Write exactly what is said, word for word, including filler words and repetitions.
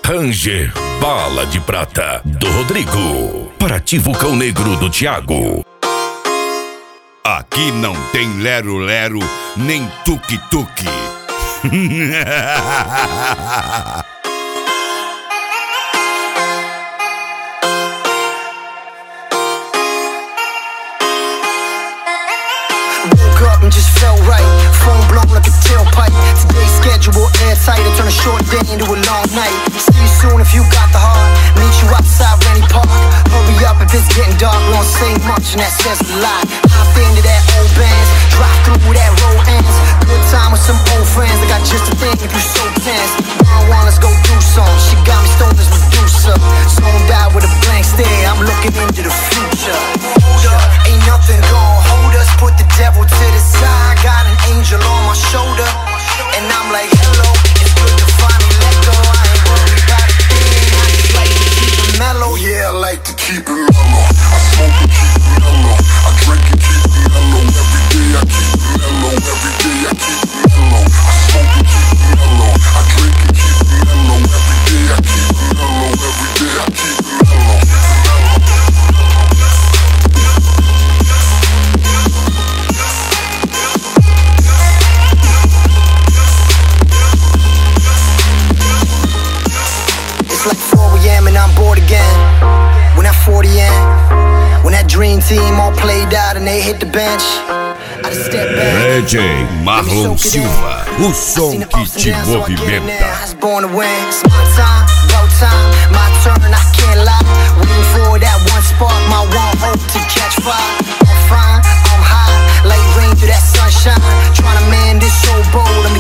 Ranger, Bala de Prata, do Rodrigo. Paraty Vulcão Negro, do Thiago. Aqui não tem lero-lero, nem tuk-tuk. Woke up and just felt right. Phone blown like a tailpipe. Today's schedule airtight. I turn a short day into a long night. See you soon if you got the heart. Meet you outside Rennie Park. Hurry up if it's getting dark. We don't say much and that says a lot. Hop into that old bands. Drive through where that road ends. Good time with some old friends. I got just a thing if you so tense. One, let's go do some. She got me stoned as Medusa. Zoned out with a blank stare. I'm looking into the future. Hold up, ain't nothing gon' hold us. Put the devil to the side. Got an angel on my shoulder. And I'm like, hello, it's good to finally let go. I ain't worried about a thing. I just like to keep it mellow. Yeah, I like to keep it mellow. I smoke and keep it mellow. I drink and keep it mellow. Every day I keep it mellow. Every day I keep it mellow. I smoke and keep it mellow. I drink and keep it mellow. Every day I keep it mellow. Every day I keep it mellow. Like four a.m. and I'm bored again. When that forty in, when that dream team all played out and they hit the bench, I just step back. D J Marlon Silva, o som que te movimenta. I was born to win. It's my time, go time, my turn, I can't lie. Waiting for that one spark, my one hope to catch fire. I'm fine, I'm high, like rain through that sunshine. Trying to man this so bold, I'm